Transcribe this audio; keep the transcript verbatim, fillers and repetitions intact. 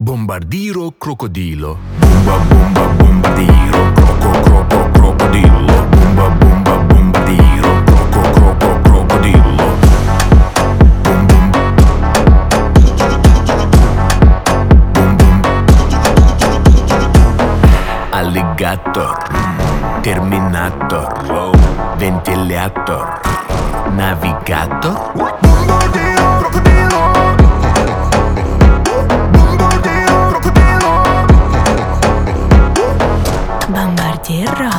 Bombardiro crocodilo. Bomba bomba bombardiro. Croco croco crocodilo. Bomba bomba bombardiro. Croco croco crocodilo. Bum bum. Bum bum. Alligator. Terminator. Ventilator. Navigator. Bombardiro crocodilo. Bombardiro.